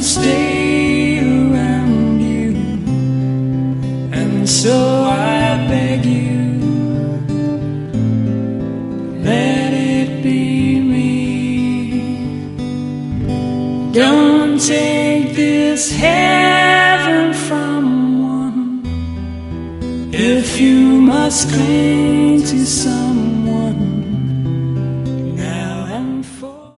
stay around you, and so I beg you, let it be me. Don't take this heaven from one if you must cling to someone